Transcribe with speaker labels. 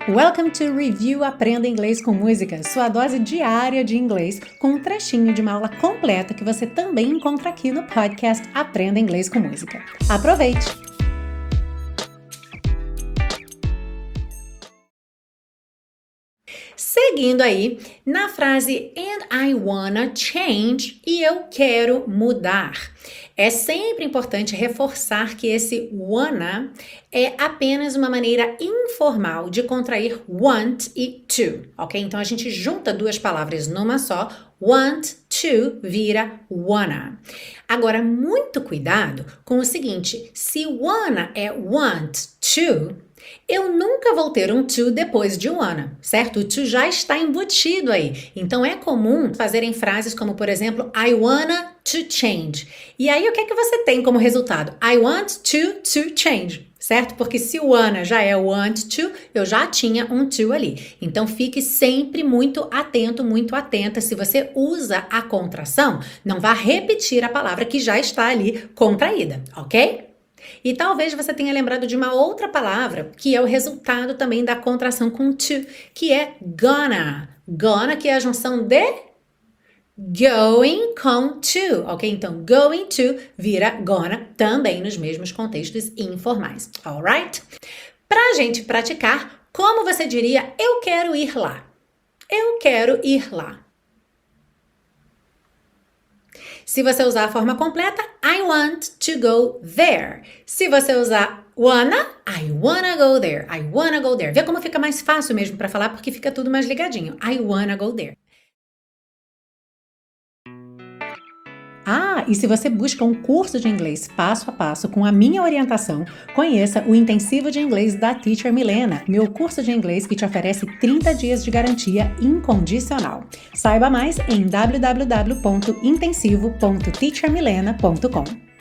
Speaker 1: Welcome to Review Aprenda Inglês com Música, sua dose diária de inglês com um trechinho de uma aula completa que você também encontra aqui no podcast Aprenda Inglês com Música. Aproveite! Seguindo aí, na frase and I wanna change, e eu quero mudar. É sempre importante reforçar que esse wanna é apenas uma maneira informal de contrair want e to, ok? Então a gente junta duas palavras numa só, want to vira wanna. Agora, muito cuidado com o seguinte, se wanna é want to, eu nunca vou ter um to depois de wanna, certo? O to já está embutido aí. Então é comum fazerem frases como, por exemplo, I wanna to change. E aí o que é que você tem como resultado? I want to change, certo? Porque se o wanna já é want to, eu já tinha um to ali. Então fique sempre muito atento, muito atenta. Se você usa a contração, não vá repetir a palavra que já está ali contraída, ok? E talvez você tenha lembrado de uma outra palavra que é o resultado também da contração com to, que é gonna. Gonna, que é a junção de going com to, ok? Então, going to vira gonna também nos mesmos contextos informais, alright? Pra gente praticar, como você diria, eu quero ir lá? Eu quero ir lá. Se você usar a forma completa, I want to go there. Se você usar wanna, I wanna go there. I wanna go there. Vê como fica mais fácil mesmo para falar, porque fica tudo mais ligadinho. I wanna go there. Ah, e se você busca um curso de inglês passo a passo com a minha orientação, conheça o Intensivo de Inglês da Teacher Milena, meu curso de inglês que te oferece 30 dias de garantia incondicional. Saiba mais em www.intensivo.teachermilena.com.